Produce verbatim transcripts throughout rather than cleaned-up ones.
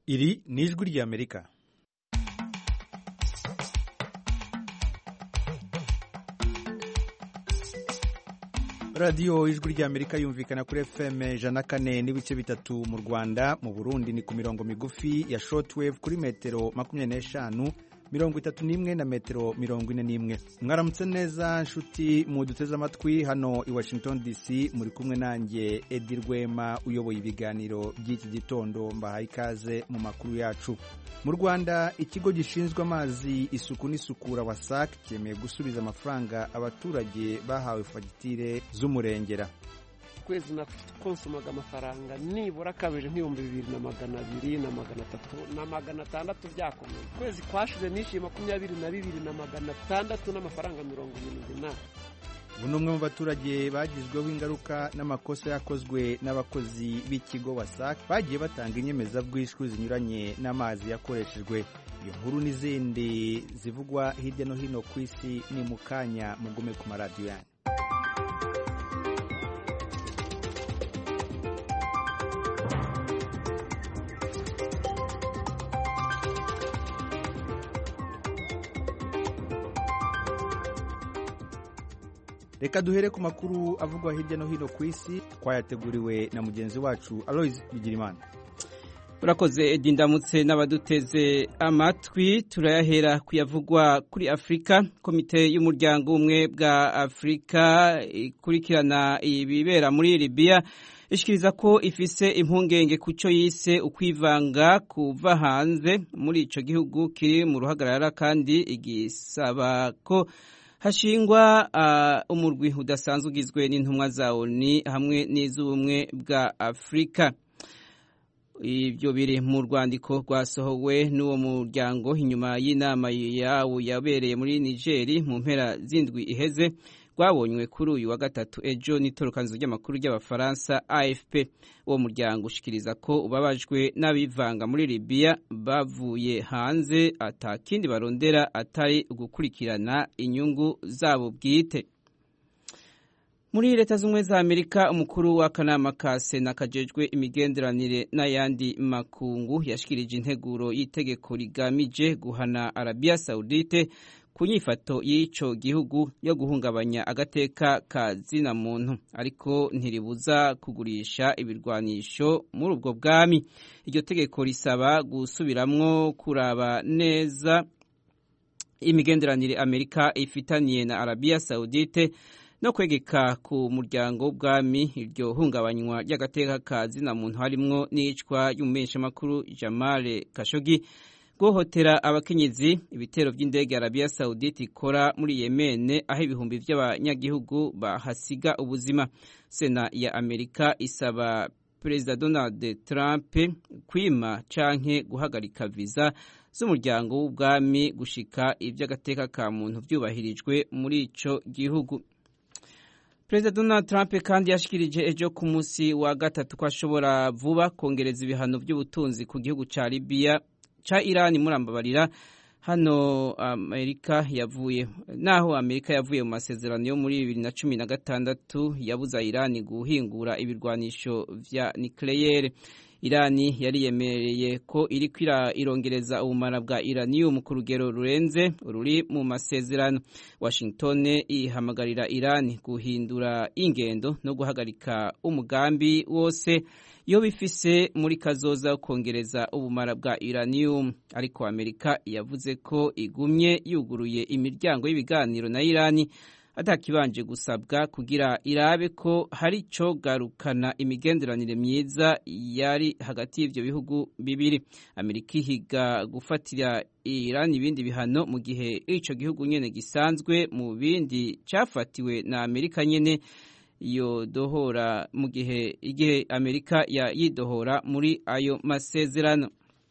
Iri ni ijwi ry'Amerika. radiyo ijwi ry'Amerika yumvikana kuri F M ijana na kane n'ibice bitatu mu Rwanda, mu Burundi ni ku mirongo migufi ya shortwave kuri metero makumyabiri n'eshanu, mirongo itatu n'imwe na metero mirongo ine n'imwe. Mwaramutse neza nshuti muduteze amatwi hano i Washington D C, muri kumwe nanjye Edi Rwema uyoboye ibiganiro by'iki gitondo. Mbahaye ikaze mu makuru yacu. Mu Rwanda, ikigo gishinzwe amazi, isuku n'isukura WASAC cyemeye gusubiza amafaranga abaturage bahawe fagitire z'umurengera. Kwezi nakonsumaga amafaranga nibura kabiri nk'ibihumbi bibiri na magana abiri na magana atatu na magana atandatu byakomeye. Kwezi kwashize nishyuye makumyabiri na bibiri na magana atandatu n'amafaranga mirongo irindwi na. Ubu ni umwe mu baturage bagizweho ingaruka n'amakosa yakozwe n'abakozi b'ikigo WASAC bagiye batanga inyemezabwishyu zinyuranye n'amazi yakoreshejwe. Iyo nkuru n'izindi zivugwa hirya no hino ku isi ni mu kanya, mugume ku maradiyo yanyu. Reka duhere ku makuru avugwa hirya no hino ku isi, twayateguriwe na mugenzi wacu Aloys Bigirimana. Urakoze Edi, ndamutse n'abaduteze amatwi. Turayahera kuyavugwa kuri Afrika. Komite y'umuryango umwe bwa Afrika ikurikirana ibibera muri Libya ishikiriza ko ifise impungenge kuco yise ukwivanga kuva hanze muri ico gihugu kiri mu ruhagarara, kandi igisaba ko hashingwa uh, umurwi udasanzwe ugizwe n'intumwa za O N U hamwe n'iz'ubumwe bwa Afrika. Ibyo biri mu rwandiko rwasohowe n'uwo muryango inyuma y'inama yawo yabereye muri Niger mu mpera z'indwi iheze, rwabonywe kuri uyu wa gatatu ejo n'itorokanzo ry'amakuru ry'abafaransa A F P. Uwo muryango ushikiriza ko ubabajwe n'abivanga muri Libya bavuye hanze atakindi barondera atari gukurikirana inyungu zabo bwite. Muri Leta z'Ubumwe za Amerika, umukuru w'akanama ka Sena kajejwe imigenderanire n'ayandi makungu yashikirije integuro y'itegeko rigamije guhana Arabia Saudite ku nyifato y'ico gihugu yo guhungabanya agateka ka zina muntu, ariko ntiribuza kugurisha ibirwanisho muri ubwo bwami. Iryo tegeko risaba gusubiramwo kuraba neza imigenderanire Amerika ifitaniye na Arabia Saudite no kwegeka ku muryango w'ubwami iryo hungabanywa ry'agateka ka zina muntu, harimwo n'icwa y'umumenyeshamakuru Jamal Khashoggi, guhohotera abakenyezi, ibitero by'indege Arabia Saudite ikora muri Yemen aho ibihumbi by'abanyagihugu bahasiga ubuzima. Sena ya Amerika isaba Perezida Donald Trump kwima canke guhagarika viza z'umuryango w'ubwami gushika iby'agateka ka muntu byubahirijwe muri ico gihugu. Perezida Donald Trump kandi yashikirije ejo ku munsi wa gatatu ko ashobora vuba kongereza ibihano by'ubutunzi ku gihugu ca Libya cha Iran. Murambabarira, hano Amerika yavuye naho Amerika yavuye mu masezerano yo muri bibiri na cumi na gatandatu yabuza Iran guhingura ibirwanisho vya nucleaire. Iran yari yemereye ko iri kwira irongereza ubumara bwa uranium ku rugero rurenze ruri mu masezerano. Washington ihamagarira Iran guhindura ingendo no guhagarika umugambi wose yo bifise muri kazoza kongereza ubumara bwa uranium, ariko Amerika yavuze ko igumye yuguruye imiryango y'ibiganiro na Iran atakibanje gusabwa kugira irabe ko hari ico garukana imigenderanire myiza yari hagati y'ivyo bihugu bibiri. Amerika ihiga gufatira Iran ibindi bihano mu gihe ico gihugu nyene gisanzwe mu bindi cafatiwe na Amerika nyene yo dohora mu gihe igihe Amerika ya yidohora muri ayo masezerano.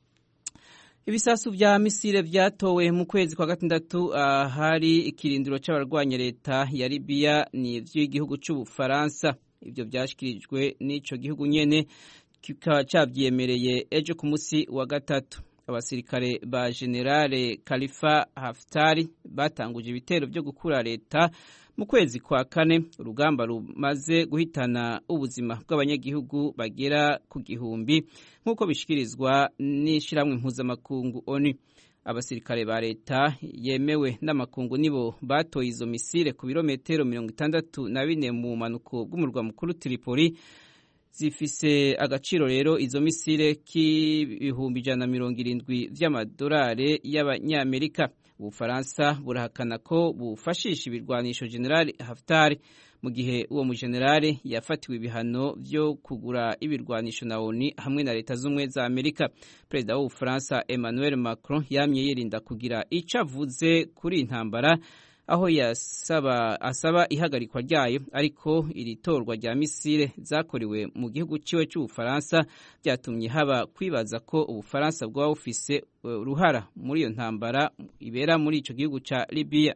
Ibisasu vya misile vyatowe mu kwezi kwa gatandatu ahari ikirindiro c'abarwanya leta ya Libya ni vy'igihugu c'Ubufaransa. Ivyo vyashikirijwe n'ico gihugu nyene kikaba cavyemereye ejo ku musi wa gatatu. Abasirikare ba Generale Khalifa Haftar batanguje ibitero byo gukura leta mu kwezi kwa kane urugamba rumaze guhitana ubuzima bw'abanyagihugu bagera ku gihumbi nk'uko bishikirizwa n'ishyirahamwe mpuzamakungu ONU. Abasirikare ba leta yemewe n'amakungu nibo batoye izo misile ku birometero mirongo itandatu na bine mu manuko bw'umurwa mukuru Tripoli. Zifise agaciro rero izo misile k'ibihumbi ijana na mirongo irindwi vy'amadolari y'abanyamerika. Ubufaransa burahakana ko bufashisha ibirwanisho General Haftar mu gihe uwo mujenerali yafatiwe ibihano vyo kugura ibirwanisho na ONU hamwe na leta z'umwe za Amerika. Perezida w'Ubufaransa Emmanuel Macron yamye yirinda kugira ico avuze kuri intambara, aho yasaba asaba ihagarikwa ryayo, ariko iri torwa rya misile zakorewe mu gihugu ciwe cy'Ubufaransa byatumye haba kwibaza ko Ubufaransa bwa bufise uruhara muri iyo ntambara ibera muri ico gihugu ca Libya.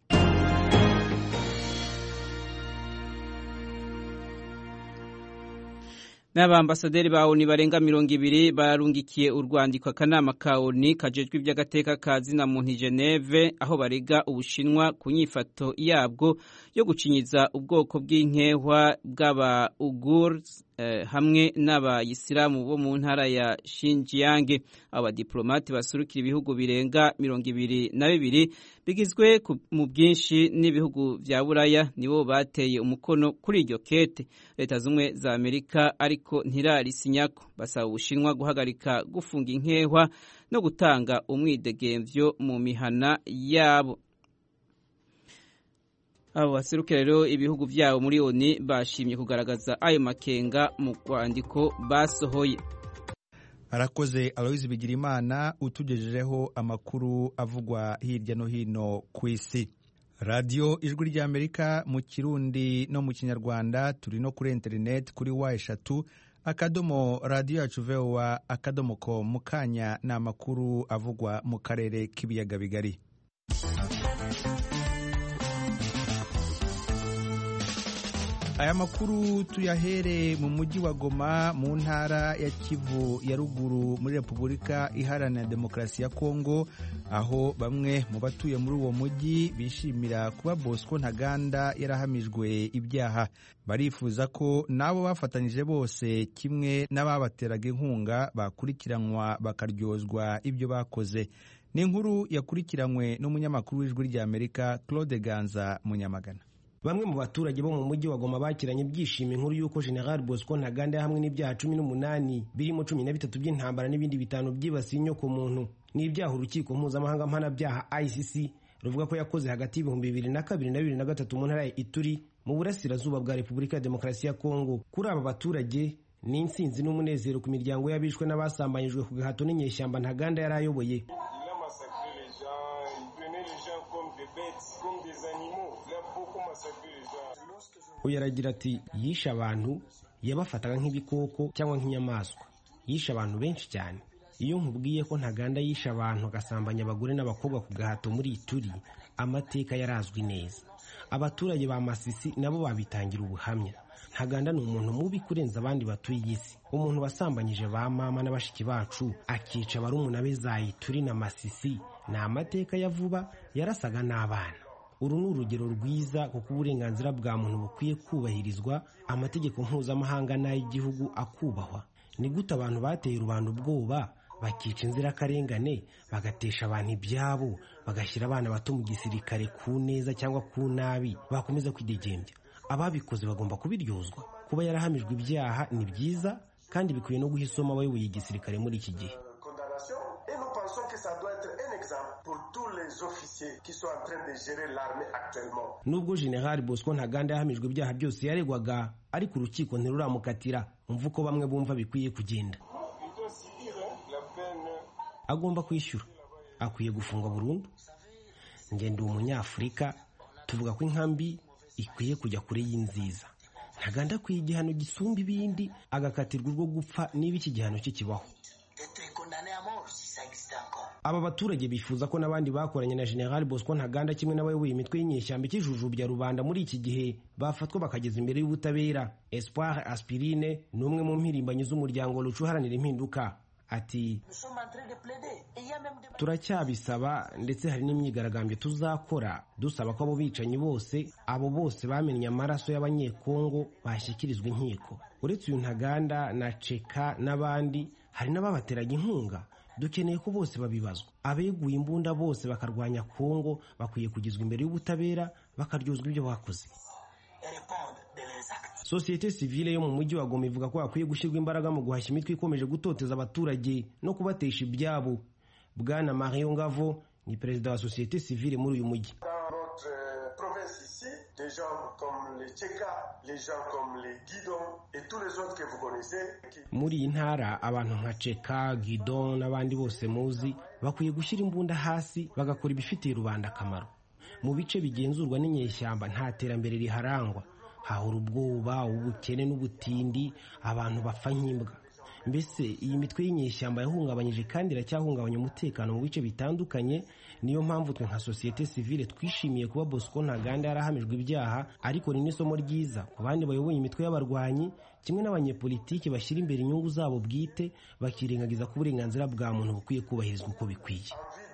N'abambasaderi ba ONU barenga mirongo ibiri barungikiye urwandiko akanama ka ONU kajejwe iby'agateka ka zina muntu i Geneve, aho barega Ubushinwa ku nyifato yabwo yo gucinyiza ubwoko bw'inkehwa bw'aba Uyghurs eh, hamwe n'abayisilamu bo mu ntara ya Xinjiang. Abadiplomate basurukira ibihugu birenga mirongo ibiri na bibiri bigizwe mu bwinshi n'ibihugu vya Buraya nibo bateye umukono kuri iryo kete. Leta z'umwe za Amerika ariko ntirarisinyako. Basaba Ubushinwa guhagarika gufunga inkehwa no gutanga umwidegemvyo mu mihana yabo. Abo baserukira rero ibihugu vyabo muri ONU bashimye kugaragaza ayo makenga mu rwandiko basohoye. Arakoze Aloise Bigirimana utugejejeho amakuru avugwa hirya no hino ku isi. Radio Ijwi ry'Amerika mu Kirundi no mu Kinyarwanda, turi no kuri internet kuri wa eshatu akadomo radio yacu V O A akadomo com. Mukanya na makuru avugwa mu karere k'ibiyaga bigari. Aya makuru tuyahere mu mujyi wa Goma mu ntara ya Kivu ya ruguru muri Repubulika Iharanira Demokarasi ya Kongo, aho bamwe mu batuye muri uwo mujyi bishimira kuba Bosco Ntaganda yarahamijwe ibyaha. Barifuza ko nabo bafatanyije bose kimwe n'ababateraga inkunga bakurikiranwa bakaryozwa ibyo bakoze. Ni inkuru yakurikiranywe n'umunyamakuru w'Ijwi ry'Amerika Claude Ganza Munyamagana. Bamwe mu baturage bo mu mujyi wa Goma bakiranye ibyishimo inkuru y'uko General Bosco Ntaganda hamwe n'ibyaha cumi n'umunani birimo cumi na bitatu by'intambara n'ibindi bitanu byibasiye inyoko muntu n'ibyaha urukiko mpuzamahanga mpanabyaha I C C ruvuga ko yakoze hagati y'ibihumbi bibiri na kabiri na bibiri na gatatu mu ntara ya Ituri mu burasirazuba bwa Repubulika ya Demokarasi ya Kongo. Kuri aba baturage ni intsinzi n'umunezero ku miryango y'abishwe n'abasambanyijwe ku gahato n'inyeshyamba Ntaganda yari ayoboye. Uyu aragira ati yishe abantu yabafataga nk'ibikoko cyangwa nk'inyamaswa. Yishe abantu benshi cyane. Iyo nkubwiye ko Ntaganda yishe abantu agasambanya abagore n'abakobwa ku gahato muri Ituri, amateka yarazwi neza. Abaturage ba Masisi nabo babitangira ubuhamya. Ntaganda ni umuntu mubi kurenza abandi batuye isi. Umuntu wasambanyije ba mama n'abashiki bacu akica barumuna be za Ituri na Masisi. Ni amateka ya vuba yarasaga n'abana. Uru ni urugero rwiza kuko uburenganzira bwa muntu bukwiye kubahirizwa, amategeko mpuzamahanga n'ay'igihugu akubahwa. Ni gute abantu bateye rubanda ubwoba bakica inzirakarengane bagatesha abantu ibyabo bagashyira abana bato mu gisirikare ku neza cyangwa ku nabi bakomeza kwidegembya? Ababikoze bagomba kubiryozwa. Kuba yarahamijwe ibyaha ni byiza kandi bikwiye no guhisoma abayoboye igisirikare muri iki gihe. Nubwo General Bosco Ntaganda yahamijwe ibyaha byose yaregwaga, ariko urukiko ntiruramukatira. Umva uko bamwe bumva bikwiye kugenda. Agomba kwishyura, akwiye gufungwa burundu. Nge ndi umunyafurika, tuvuga ko inkambi ikwiye kujya kure y'inziza. Ntaganda akwiye igihano gisumba ibindi, agakatirwa urwo gupfa niba iki gihano cye kibaho. Aba baturage bifuza ko n'abandi bakoranye na General Bosco Ntaganda kimwe n'abayoboye imitwe y'inyeshyamba ikijujubya rubanda muri iki gihe bafatwa bakageza imbere y'ubutabera. Espoir Aspirine ni umwe mu mpirimbanyi z'umuryango Lucha uharanira impinduka. ati turacyabisaba ndetse hari n'imyigaragambyo tuzakora dusaba ko abo bicanyi bose abo bose bamennye amaraso y'abanyekongo bashyikirizwa inkiko. Uretse uyu Ntaganda na Ceka n'abandi hari n'ababateraga inkunga. Dukeneye ko bose babibazwa. Abeguye imbunda bose bakarwanya Kongo bakwiye kugizwa imbere y'ubutabera bakaryozwa ibyo bakoze. Sosiyete sivile yo mu mujyi wa Goma ivuga ko hakwiye gushyirwa imbaraga mu guhashya imitwe ikomeje gutoteza abaturage no kubatesha ibyabo. Bwana Mario Ngavo ni perezida wa sosiyete sivile muri uyu mujyi. Des gens comme les Tcheka, les gens comme les Guidon et tous les autres que vous connaissez. Muri iyi ntara abantu nka Ceka, Guidon n'abandi bose muzi bakwiye gushyira imbunda hasi bagakora ibifitiye rubanda akamaro. Mu bice bigenzurwa n'inyeshyamba nta terambere riharangwa, hahora ubwoba, ubukene n'ubutindi, abantu bapfa nk'imbwa. Mbese iyi mitwe y'inyeshyamba yahungabanyije kandi iracyahungabanya umutekano mu bice bitandukanye. Niyo mpamvu twe nka sosiyete sivile twishimiye kuba Bosco Ntaganda yarahamijwe ibyaha, ariko ni n'isomo ryiza ku bandi bayoboye imitwe y'abarwanyi kimwe n'abanyepolitiki bashyira imbere inyungu zabo bwite bakirengagiza ko uburenganzira bwa muntu bukwiye kubahirizwa uko bikwiye.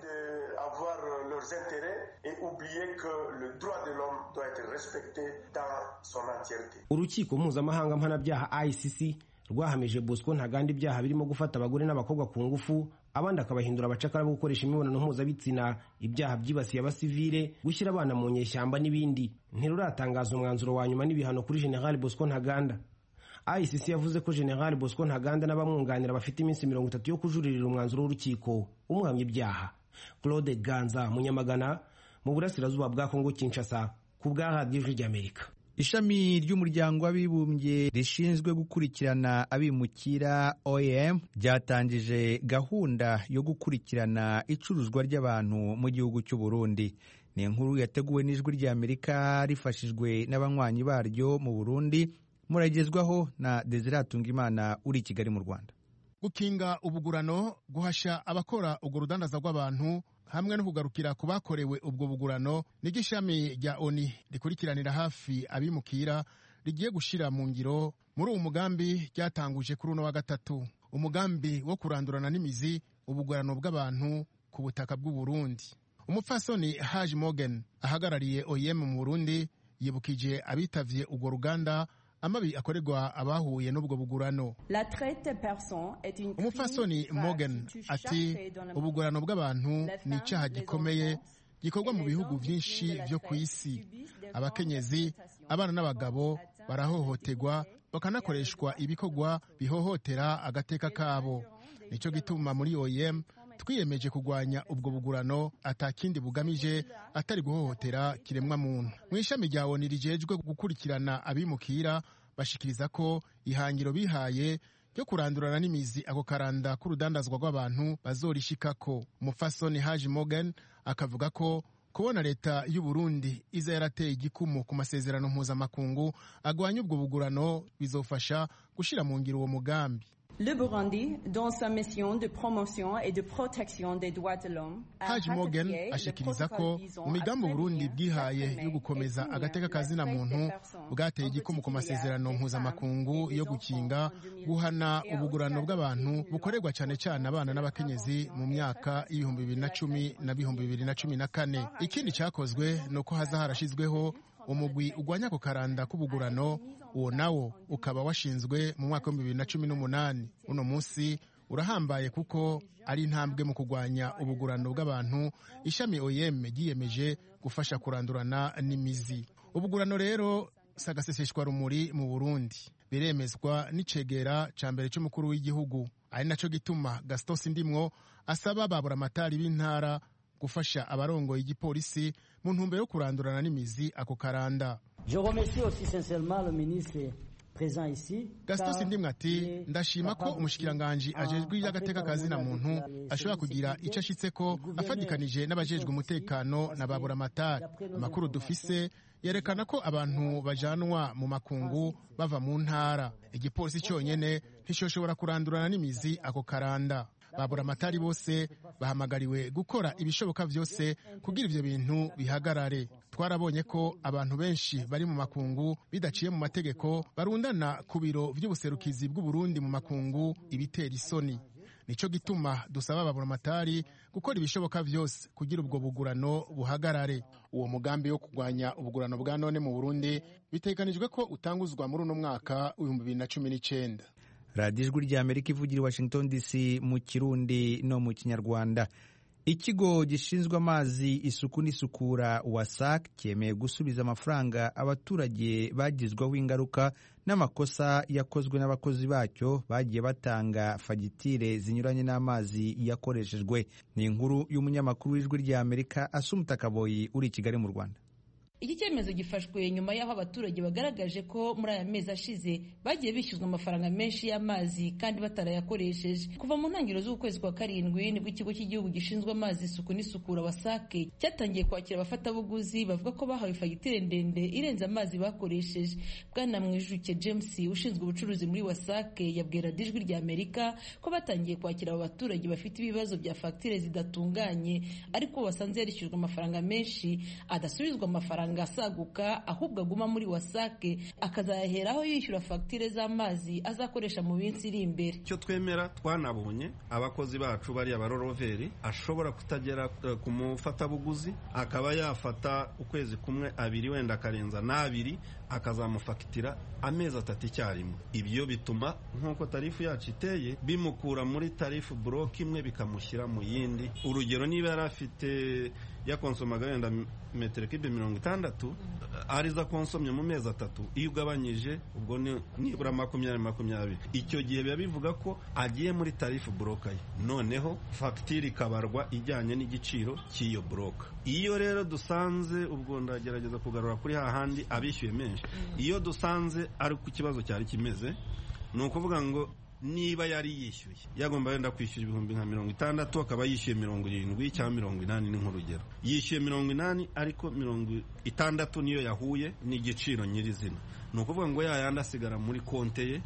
Urukiko mpuzamahanga mpanabyaha I C C rwahamije Bosco Ntaganda ibyaha birimo gufata abagore n'abakobwa ku ngufu, abandi akabahindura abacakara bo gukoresha imibonano mpuzabitsina, ibyaha byibasiye abasivile, gushyira abana mu nyeshyamba n'ibindi. Ntiruratangaza umwanzuro wa nyuma n'ibihano kuri General Bosco Ntaganda. I C C yavuze ko General Bosco Ntaganda n'abamwunganira bafite iminsi mirongo itatu yo kujuririra umwanzuro w'urukiko umuhamya ibyaha. Claude Ganza, Munyamagana, mu burasirazuba bwa Kongo Kinshasa, ku bwa Radio y'Amerika. Ishami ry'umuryango w'abibumbye rishinzwe gukurikirana abimukira O I M ryatangije gahunda yo gukurikirana icuruzwa ry'abantu mu gihugu cy'u Burundi. Ni inkuru yateguwe n'Ijwi ry'Amerika rifashijwe n'abanywanyi baryo mu Burundi, muragezwaho na Desire Atungimana uri i Kigali mu Rwanda. Gukinga ubugurano, guhasha abakora urwo rudandaza rw'abantu hamwe no kugarukira ku bakorewe ubwo bugurano n'igishami rya O N U rikurikiranira hafi abimukira rigiye gushira mu ngiro muri uwo mugambi ryatanguje kuri uno wa gatatu. Umugambi wo kurandurana n'imizi ubugurano bw'abantu ku butaka bw'u Burundi. Umupfasoni Haji Morgan ahagarariye O I M mu Burundi yibukije abitavye urwo ruganda amabi akorerwa abahuye n'ubwo bugurano. Umupfasoni Morgan ati ubugurano bw'abantu ni icyaha gikomeye gikorwa mu bihugu byinshi byo ku isi. Abakenyezi, abana n'abagabo barahohoterwa bakanakoreshwa ibikorwa bihohotera agateka kabo. Nicyo gituma muri O I M twiyemeje kurwanya ubwo bugurano atakindi bugamije atari guhohotera kiremwa muntu. Mu ishami rya O N U rijejwe gukurikirana abimukira bashikiriza ko ihangiro bihaye ryo kurandurana n'imizi ako karanda k'urudandazwa rw'abantu bazorishikako. Umupfasoni Haji Morgan akavuga ko kubona leta y'u Burundi iza yarateye igikumu ku masezerano mpuzamakungu agwanya ubwo bugurano bizofasha gushira mu ngiro uwo mugambi. Le Burundi, dans sa mission de promotion et de protection des droits de l'homme, Haji Morgan ashikiriza ko mu migambi Burundi bwihaye yo gukomeza agateka kazina muntu bwateye igikumu ku masezerano mpuzamakungu yo gukinga guhana ubugurano bw'abantu bukorerwa cyane cyane abana n'abakenyezi mu myaka y'ibihumbi bibiri na cumi na bihumbi bibiri na cumi na kane. Ikindi cyakozwe nuko haza harashizweho umugwi ugwanya ku karanda k'ubugurano, uwo nawo ukaba washinzwe mu mwaka wa bibiri na cumi n'umunani. Uno munsi urahambaye kuko ari intambwe mu kugwanya ubugurano bw'abantu ishami O I M giyemeje gufasha kurandurana n'imizi. Ubugurano rero sagaseseshwa rumuri mu Burundi biremezwa n'icegera ca mbere cy'umukuru w'igihugu. Ari naco gituma Gaston Sindimwo asaba babura amatari b'intara gufasha abarongoye igipolisi mu ntumbero yo kurandurana n'imizi ako karanda. Je remercie aussi sincèrement le ministre présent ici. Gaston Sindimwe ati ndashima ko umushikiranganje ajejwe y'agateka kazina muntu ashobora kugira icyo ashitseko afadikanije n'abajejwe umutekano na babura amatari. Amakuru dufise yerekana ko abantu bajanwa mu makungu bava mu ntara. Igipolisi cyonyene ntishoshobora kurandurana n'imizi ako karanda. Babura amatari bose bahamagariwe gukora ibishoboka byose kugira ivyo bintu bihagarare. Twarabonye ko abantu benshi bari mu makungu bidaciye mu mategeko barundana ku biro vy'ubuserukizi bw'u Burundi mu makungu ibitera isoni. nico gituma dusaba ababuramatari gukora ibishoboka vyose kugira ubwo bugurano buhagarare. Uwo mugambi wo kurwanya ubugurano bwa none mu Burundi bitegekanijwe ko utanguzwa muri uno mwaka w'ibihumbi bibiri na cumi n'icenda. radiyo ijwi rya Amerika ivugira i Washington D C mu Kirundi no mu Kinyarwanda. Ikigo gishinzwe amazi, isuku n'isukura WASAC cyemeye gusubiza amafaranga abaturage bagizweho ingaruka n'amakosa yakozwe n'abakozi bacyo bagiye batanga fagitire zinyuranye n'amazi yakoreshejwe. Ni inkuru y'umunyamakuru w'ijwi rya Amerika Asumta Kaboyi uri i Kigali mu Rwanda. Iki cyemezo gifashwe nyuma y'aho abaturage bagaragaje ko muri aya mezi ashize bagiye bishyuzwa amafaranga menshi y'amazi kandi batarayakoresheje. Kuva mu ntangiriro z'ukwezi kwa karindwi nibwo ikigo cy'igihugu gishinzwe amazi, isuku n'isukura WASAC cyatangiye kwakira abafatabuguzi bavuga ko bahawe fagitire ndende irenze amazi bakoresheje. Bwana Mwijuke James ushinzwe ubucuruzi muri WASAC yabwira Ijwi rya Amerika ko batangiye kwakira abo baturage bafite ibibazo bya fagitire zidatunganye, ariko basanze yarishyujwe amafaranga menshi adasubizwa amafaranga asaguka, ahubwo aguma muri WASAC akazayaheraho yishyura fagitire z'amazi azakoresha mu minsi iri imbere. Icyo twemera twanabonye abakozi bacu bari abaroroveri ashobora kutagera ku mufatabuguzi akaba yafata ukwezi kumwe abiri wenda akarenza n'abiri akazamufagitira amezi atatu icyarimwe. Ibyo bituma nk'uko tarifu yacu iteye bimukura muri tarifu buroke imwe bikamushyira mu yindi. Urugero, niba yari afite yakonsomaga wenda metero kibe mirongo itandatu ariza konsomye mu mezi atatu, iyo ugabanyije ubwo nibura makumyabiri makumyabiri, icyo gihe biba bivuga ko agiye muri tarifu buroka ye, noneho fagitire ikabarwa ijyanye n'igiciro cy'iyo buroka. Iyo rero dusanze, ubwo ndagerageza kugarura kuri hahandi abishyuye menshi, iyo dusanze ari ku kibazo cyari kimeze, ni ukuvuga ngo niba yari yishyuye yagomba wenda kwishyura ibihumbi nka mirongo itandatu akaba yishyuye mirongo irindwi cyangwa mirongo inani, ni nk'urugero yishyuye mirongo inani ariko mirongo itandatu niyo yahuye n'igiciro nyirizina, ni ukuvuga ngo yayandi asigara muri konte ye.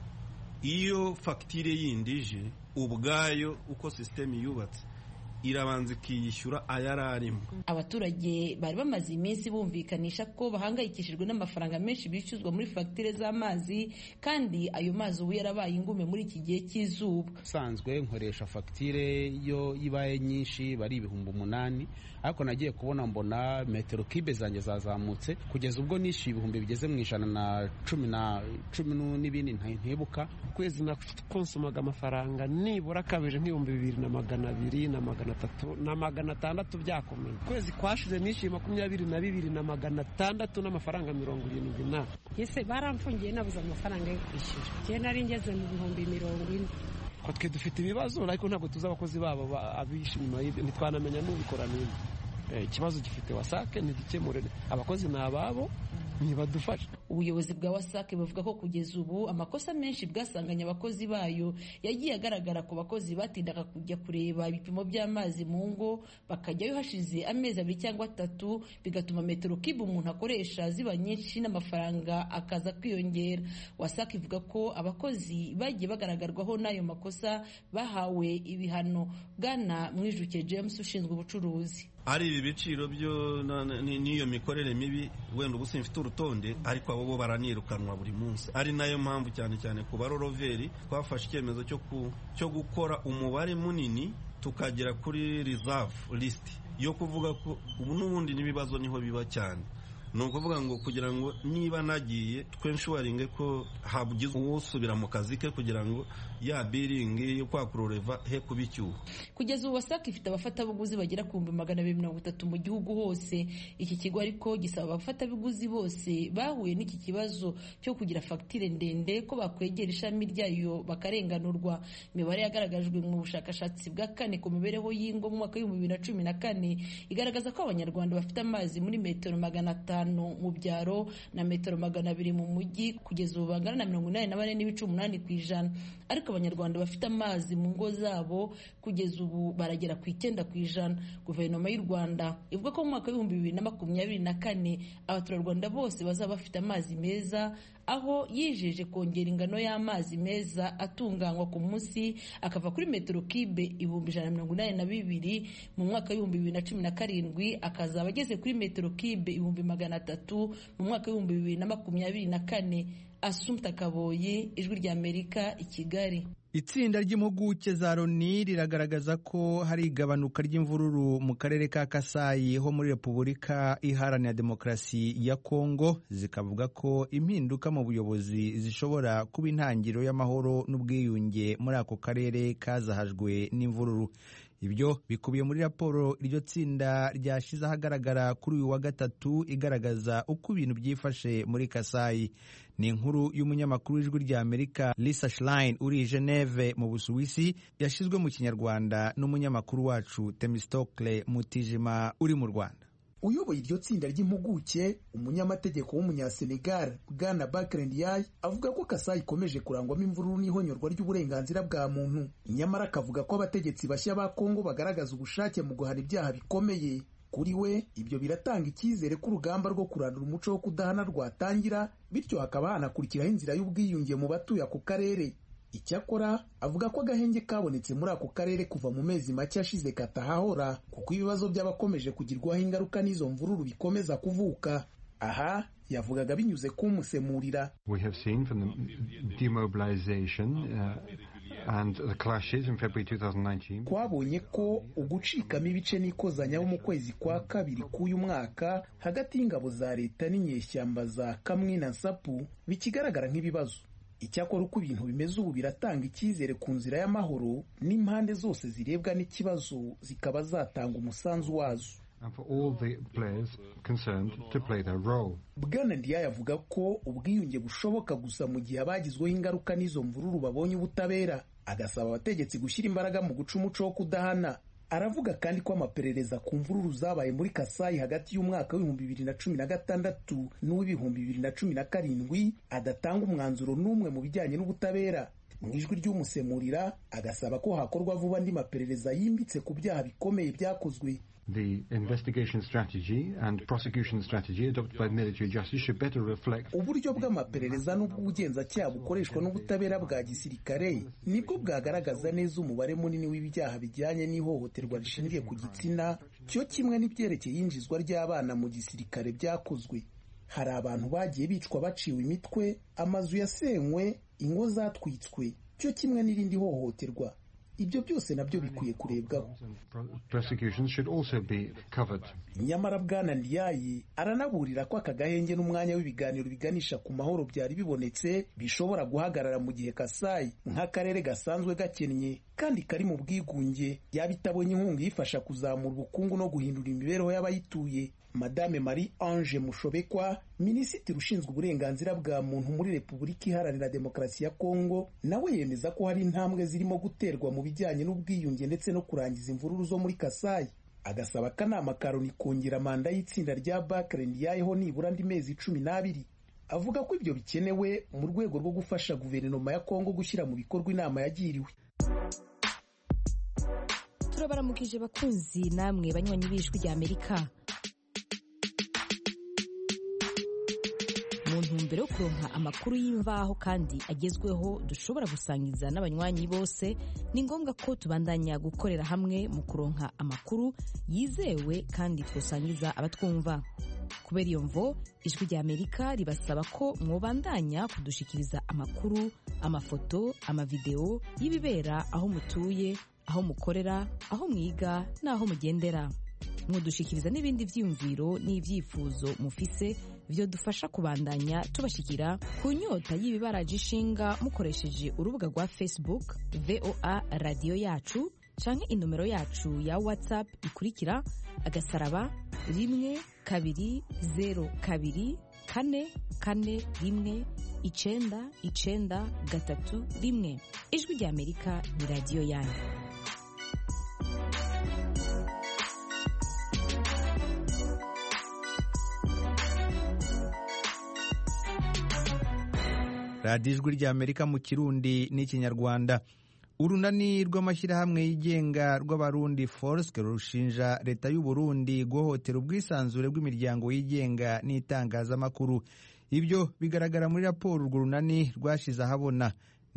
Iyo fagitire yindi ije ubwayo uko sisiteme yubatse irabanza ikiyishyura ayari arimo. Abaturage bari bamaze iminsi bumvikanisha ko bahangayikishijwe n'amafaranga menshi bishyuzwa muri fagitire z'amazi, kandi ayo mazi ubu yarabaye ingume muri iki gihe cy'izuba. Usanzwe nkoresha fagitire yo ibaye nyinshi bari ibihumbi umunani, ariko nagiye kubona mbona metero kibe zanjye zazamutse kugeza ubwo nishyuye ibihumbi bigeze mu ijana na cumi na cumi n'ibindi ntibuka. Kwezi nakonsomaga amafaranga nibura kabiri nk'ibihumbi bibiri na magana abiri na magana atatu na magana atandatu byakomeye. Kwezi kwashize nishyuye makumyabiri na bibiri na magana atandatu n'amafaranga mirongo irindwi na. Ese baramfungiye nabuze amafaranga yo kwishyura. Njye nari ngeze mu bihumbi mirongo ine. Ko twe dufite ibibazo ariko ntabwo tuzi abakozi babo abishima, ntitwanamenya n'ubikora nini. Ikibazo gifite WASAC ntigikemure, abakozi ni ababo ntibadufasha. Ubuyobozi bwa WASAC buvuga ko kugeza ubu amakosa menshi bwasanganye abakozi bayo yagiye agaragara ku bakozi batindaga kujya kureba ibipimo by'amazi mu ngo, bakajyayo hashize amezi abiri cyangwa atatu, bigatuma metero kibe umuntu akoresha ziba nyinshi n'amafaranga akaza kwiyongera. WASAC ivuga ko abakozi bagiye bagaragarwaho n'ayo makosa bahawe ibihano. Bwana Mwijuke James ushinzwe ubucuruzi: ari ibi biciro byo n'iyo mikorere mibi, wenda ubu simfite urutonde, ariko abo bo baranirukanwa buri munsi. Ari nayo mpamvu cyane cyane ku baroroveri twafashe icyemezo cyo cyo gukora umubare munini tukagera kuri reserve list yo kuvuga ko ubu n'ubundi n'ibibazo niho biba cyane. Ni ukuvuga ngo kugira ngo niba nagiye twenshuwaringe ko habugize uwusubira mu kazi ke kugira ngo ya biringi yo kwakuroreva he kubicyuho. Kugeza ubu WASAC ifite abafatabuguzi bagera ku bihumbi magana abiri mirongo itatu mu gihugu hose. Iki kigo ariko gisaba abafatabuguzi bose bahuye n'iki kibazo cyo kugira fagitire ndende ko bakwegera ishami ryayo bakarenganurwa. Imibare yagaragajwe mu bushakashatsi bwa kane ku mibereho y'ingo mu mwaka w'ibihumbi bibiri na cumi na kane igaragaza ko abanyarwanda bafite amazi muri metero magana atanu mu byaro na metero magana abiri mu mujyi, kugeza ubu bangana na mirongo inani na bane n'ibice umunani ku ijana. Ariko abanyarwanda bafite amazi mu ngo zabo kugeza ubu baragera ku icyenda ku ijana. Guverinoma y'u Rwanda ivuga ko mu mwaka w'ibihumbi bibiri na makumyabiri na kane abaturarwanda bose bazaba bafite amazi meza, aho yijeje kongera ingano y'amazi meza atunganywa ku munsi akava kuri metero kibe ibihumbi ijana na mirongo inani na bibiri mu mwaka w'ibihumbi bibiri na cumi na karindwi, akazaba ageze kuri metero kibe ibihumbi magana atatu mu mwaka w'ibihumbi bibiri na makumyabiri na kane. Assumpta Kaboye, Ijwi ry'Amerika i Kigali. Itsinda ry'impuguke za Loni riragaragaza ko hari igabanuka ry'imvururu mu karere ka Kasai ho muri Repubulika Iharanira Demokarasi ya Kongo, zikavuga ko impinduka mu buyobozi zishobora kuba intangiriro y'amahoro n'ubwiyunge muri ako karere kazahajwe n'imvururu. Ibyo bikubiye muri raporo iryo tsinda ryashize ahagaragara kuri uyu wa gatatu igaragaza uko ibintu byifashe muri Kasai. Ni inkuru y'umunyamakuru w'Ijwi ry'Amerika Lisa Schlein uri i Geneve mu Busuwisi, yashizwe mu Kinyarwanda n'umunyamakuru wacu Temistocle Mutijima uri mu Rwanda. Uyoboye iryo tsinda ry'impuguke, umunyamategeko w'umunyasenegal Bwana Bakr Ndiaye, avuga ko Kasai ikomeje kurangwamo imvururu n'ihonyorwa ry'uburenganzira bwa muntu. Nyamara akavuga ko abategetsi bashya ba Kongo bagaragaza ubushake mu guhana ibyaha bikomeye. Kuri we ibyo biratanga icyizere ko urugamba rwo kurandura umuco wo kudahana rwatangira, bityo hakaba hanakurikiraho inzira y'ubwiyunge mu batuye ako karere. Icyakora avuga ko agahenge kabonetse muri ako karere kuva mu mezi make ashize katahahora, kuko ibibazo by'abakomeje kugirwaho ingaruka n'izo mvururu bikomeza kuvuka. Aha yavugaga binyuze kumusemurira. We have seen from the demobilization uh, and the clashes in February twenty nineteen. Twabonye ko ugucikamo ibice n'ikozanya mu kwezi kwa kabiri k'uyu mwaka hagati y'ingabo za leta n'inyeshyamba za Kamwi na Nsapu bikigaragara nk'ibibazo. Icyakora uko ibintu bimeze ubu biratanga icyizere ku nzira y'amahoro, n'impande zose zirebwa n'ikibazo zikaba zatanga umusanzu wazo. And for all the players concerned to play their role. Bwana Ndiaye avuga ko ubwiyunge bushoboka gusa mu gihe abagizweho ingaruka n'izo mvururu babonye ubutabera, agasaba abategetsi gushyira imbaraga mu guca umuco wo kudahana. Aravuga kandi ko amaperereza ku mvururu zabaye muri Kasai hagati y'umwaka w'ibihumbi bibiri na cumi na gatandatu n'uw'ibihumbi bibiri na cumi na karindwi adatanga umwanzuro n'umwe mu bijyanye n'ubutabera. Mu ijwi ry'umusemurira agasaba ko hakorwa vuba andi maperereza yimbitse ku byaha bikomeye byakozwe. The investigation strategy and prosecution strategy adopted by military justice should better reflect. Uburyo bw'amaperereza n'ubw'ubugenzacyaha bukoreshwa n'ubutabera bwa gisirikare nibwo bwagaragaza neza umubare munini w'ibyaha bijyanye n'ihohoterwa rishingiye ku gitsina, cyo kimwe n'ibyerekeye yinjizwa ry'abana mu gisirikare byakozwe. Hari abantu bagiye bicwa baciwe imitwe, amazu yasenywe, ingo zatwitswe, cyo kimwe n'irindi hohoterwa. Ibyo byose nabyo bikwiye kurebwaho. Prosecutions should also be covered. Nyamara Bwana Ndiaye aranaburira ko aka gahenge n'umwanya w'ibiganiro biganisha ku mahoro byari bibonetse bishobora guhagarara mu gihe Kasai nk'akarere gasanzwe gakennye kandi kari mu bwigunge yaba itabonye inkunga yifasha kuzamura ubukungu no guhindura imibereho y'abayituye. Madame Marie Ange Mushobekwa, minisitiri ushinzwe uburenganzira bwa muntu muri Repubulika Iharanira Demokarasi ya Kongo, nawe yemeza ko hari intambwe zirimo guterwa mu bijyanye n'ubwiyunge ndetse no kurangiza imvururu zo muri Kasai. Agasaba akanama ka Loni kongera manda y'itsinda rya Bakr Ndiaye ho nibura andi mezi cumi n'abiri. Avuga ko ibyo bikenewe mu rwego rwo gufasha guverinoma ya Kongo gushyira mu bikorwa inama yagiriwe. Turabaramukije bakunzi namwe banywanyi b'Ijwi ry'Amerika. Mu ntumbero yo kuronka amakuru y'imvaho kandi agezweho dushobora gusangiza n'abanywanyi bose, ni ngombwa ko tubandanya gukorera hamwe mu kuronka amakuru yizewe kandi twosangiza abatwumva. Kubera iyo mvo, Ijwi ry'Amerika ribasaba ko mwobandanya kudushikiriza amakuru, amafoto, amavideo y'ibibera aho mutuye, aho mukorera, aho mwiga n'aho mugendera. Mwodushikiriza n'ibindi vyiyumviro n'ivyifuzo mufise vyo dufasha kubandanya tubashikira ku nyota y'ibibaraje ishinga mukoresheje urubuga rwa Facebook V O A Radio Yacu canke inomero yacu ya WhatsApp ikurikira agasaraba rimwe kabiri zero kabiri kane kane rimwe icenda icenda gatatu rimwe. Ijwi ry'Amerika ni radio yanyu. radiyo ijwi ry'Amerika mu Kirundi n'Ikinyarwanda. Urunani rw'amashyirahamwe yigenga rw'abarundi Forske rushinja leta y'u Burundi guhohotera ubwisanzure bw'imiryango yigenga n'itangazamakuru. Ibyo bigaragara muri raporo urwo runani rwashize ahabona.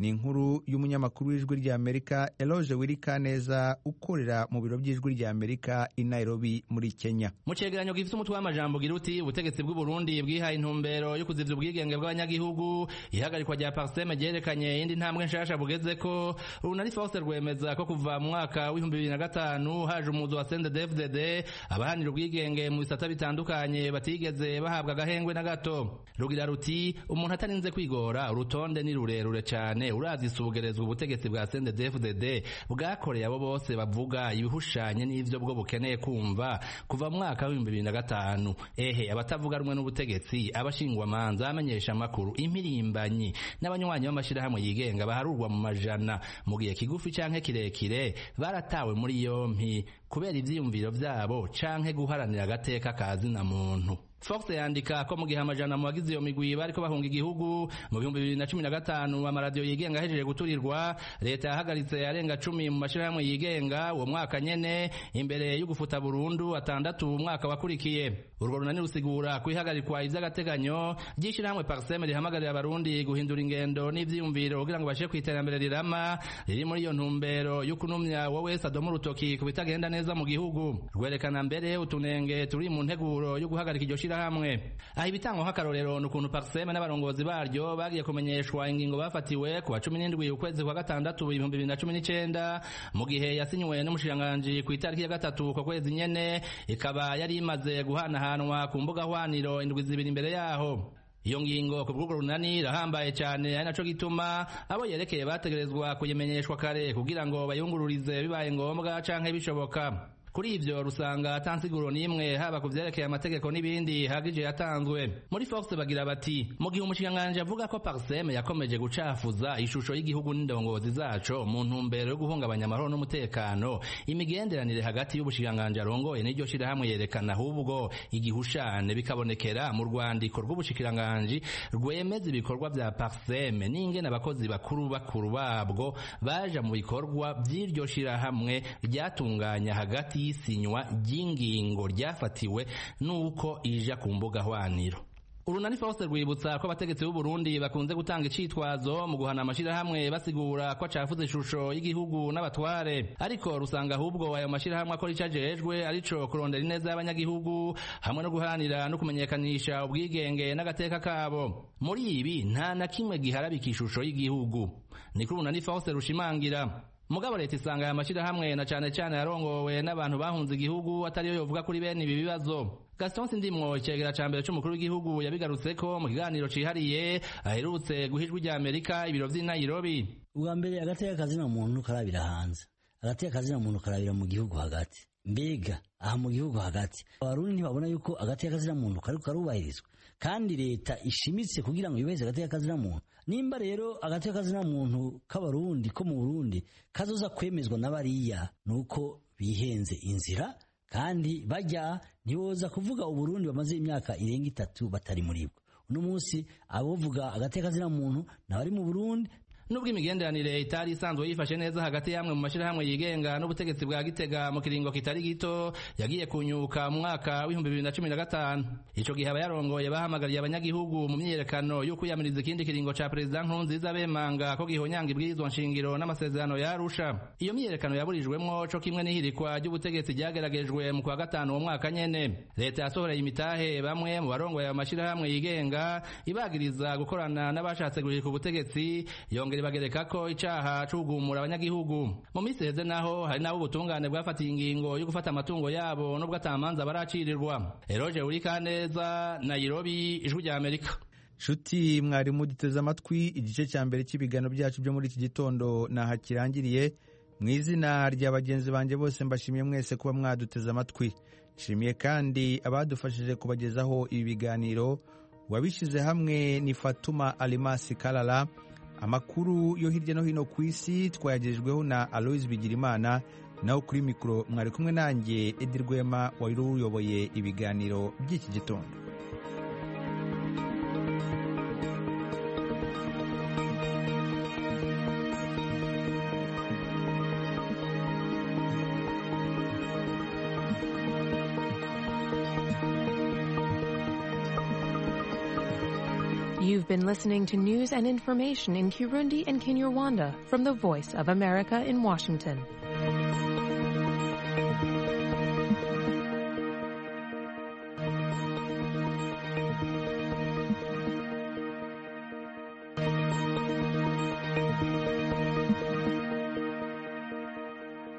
ni inkuru y'umunyamakuru w'ijwi ry'Amerika Eloge Wirikaneza ukorera mu biro by'ijwi ry'Amerika i Nairobi muri Kenya. Mu cegeranyo gifite umutwe w'amajambo gira uti ubutegetsi bw'u Burundi bwihaye intumbero yo kuzivya ubwigenge bw'abanyagihugu, ihagarikwa rya Parseme ryerekanye indi ntambwe nshasha bugeze ko Runari Force rwemeza ko kuva mu mwaka w'ibihumbi bibiri na gatanu haje umuzo wa C N D D F D D abahanira ubwigenge mu bisata bitandukanye batigeze bahabwa agahengwe na gato. Rugira ruti umuntu atarinze kwigora urutonde ni rurerure cyane urazi isubugerezwa ubutegetsi bwa C N D D F D D bwakoreye abo bose bavuga ibihushanye n'ivyo bwo bukeneye kumva kuva mu mwaka w'ibihumbi bibiri na gatanu. Ehe abatavuga rumwe n'ubutegetsi, abashingwa manza, amenyesha makuru, impirimbanyi n'abanywanyi b'amashirahamwe yigenga baharurwa mu majana mu gihe kigufi canke kirekire baratawe muri yompi kubera ivyiyumviro vyabo canke guharanira agateka kazina muntu. Fox yandika ko mu gihe amajana mu bagize iyo migwi bariko bahunga igihugu mu bihumbi bibiri na cumi na gatanu amaradiyo yigenga ahejeje guturirwa, leta yahagaritse arenga cumi mu mashirahamwe yigenga uwo mwaka nyene imbere yo gufuta burundu atandatu mu mwaka wakurikiye. Urwo runani rusigura kwihagarikwa ivy'agateganyo ry'ishirahamwe Parseme rihamagarira abarundi guhindura ingendo n'ivyiyumviro kugira ngo bashe kwiterambere rirama riri muri iyo ntumbero yo kunumya wowe Sadomu Rutoki ku bitagenda neza mu gihugu. Rwerekana mbere utunenge turi mu nteguro yo guhagarika iryo hamwe. Aha ibitangwa nk'akarorero n'ukuntu Parseme n'abarongozi baryo bagiye kumenyeshwa ingingo bafatiwe ku wa cumi n'indwi ukwezi kwa gatandatu ibihumbi bibiri na cumi n'icenda mu gihe yasinywe n'umushikiranganji ku itariki ya gatatu ko kwezi nyene, ikaba yari imaze guhanahanwa ku mbuga hwaniro indwi zibiri imbere yaho. Iyo ngingo ku bw'urwo runani irahambaye cyane, ari naco gituma abo yerekeye bategerezwa kuyimenyeshwa kare kugira ngo bayungururize bibaye ngombwa canke bishoboka. Kuri ivyo rusanga atansiguro nimwe haba kuvyerekeye amategeko n'ibindi hagije yatanzwe. Muri Fox bagira bati mu gihe umushikiranganji avuga ko Parseme yakomeje gucafuza ishusho y'igihugu n'indongozi zaco mu ntumbero yo guhungabanya amahoro n'umutekano, imigenderanire hagati y'ubushikiranganji arongoye n'iryo shirahamwe yerekana ahubwo igihushane bikabonekera mu rwandiko rw'ubushikiranganji rwemeza ibikorwa vya Parseme n'ingene abakozi bakuru bakuru babwo baja mu bikorwa vy'iryo shirahamwe ryatunganya hagati y'isinywa ry'ingingo ryafatiwe nuko ija ku mbuga hwaniro. Urunani Force rwibutsa ko abategetsi b'u Burundi bakunze gutanga icitwazo mu guhana amashirahamwe basigura ko acafuze ishusho y'igihugu n'abatware, ariko rusanga ahubwo ayo mashirahamwe akora icajejwe arico kurondera ineza y'abanyagihugu hamwe no guharanira no kumenyekanisha ubwigenge n'agateka kabo. Muri ibi nta na kimwe giharabika ishusho y'igihugu, niko Urunani Force rushimangira. Mugabo leta isanga aya mashirahamwe na cane cane yarongowe n'abantu bahunze igihugu atariyo yovuga kuri bene ibi bibazo. Gaston Sindimwo icegera ca mbere c'umukuru w'igihugu yabigarutseko mu kiganiro cihariye aherutse guhijwa rya Amerika ibiro vy'i Nairobi. Ubwa mbere agateka kazina muntu karabira hanze, agateka kazina muntu karabira mu gihugu hagati. Mbega aha mu gihugu hagati abarundi ntibabona yuko agateka kazina muntu kariko karubahirizwa, kandi leta ishimitse kugira ngo yubahirize agateka kazina muntu. Nimba rero agateka kazina muntu k'abarundi ko mu Burundi kazoza kwemezwa n'abariya nuko bihenze inzira, kandi bajya ntiboza kuvuga Uburundi bamaze imyaka irenga itatu batari muri bwo. Uno munsi abovuga agateka kazina muntu n'abari mu Burundi. Nubwo imigenderanire itari isanzwe yifashe neza hagati yamwe mu mashirahamwe yigenga n'ubutegetsi bwa Gitega mu kiringo kitari gito, yagiye kunyuka mu mwaka w'ibihumbi bibiri na cumi na gatanu. Ico gihe abayarongoye bahamagariye abanyagihugu mu myiyerekano yo kwiyamiriza ikindi kiringo ca President Nkurunziza bemanga ko gihonyanga ibwirizwa nshingiro n'amasezerano ya Arusha. Iyo myiyerekano yaburijwemwo co kimwe n'ihirikwa ry'ubutegetsi ryageragejwe mu kwa gatanu uwo mwaka nyene. Leta yasohoreye imitahe bamwe mu barongoye amashirahamwe yigenga ibagiriza gukorana n'abashatse guhirika ubutegetsi, yongera bagereka ko icaha c'ugumura abanyagihugu. Mu minsi heze naho hari nabo ubutungane bwafatiye ingingo yo gufata amatungo yabo nubwo atamanza baracirirwa. Eroge Urikaneza, Nairobi, Ijwi rya Amerika. Shuti mwari muduteze amatwi, igice cya mbere cy'ibigano byacu byo muri iki gitondo naha kirangiriye. Mu izina rya bagenzi banje bose mbashimiye mwese kuba mwaduteze amatwi. Nshimiye kandi abadufashije kubagezaho ibi biganiro. Wabishize hamwe ni Fatuma Alimasi Kalala. Amakuru yo hirya no hino ku isi twayagejejweho na Aloys Bigirimana, naho kuri mikoro mwari kumwe nanjye Edi Rwema wari uyoboye ibiganiro by'iki gitondo. You've been listening to news and information in Kirundi and Kinyarwanda from the Voice of America in Washington.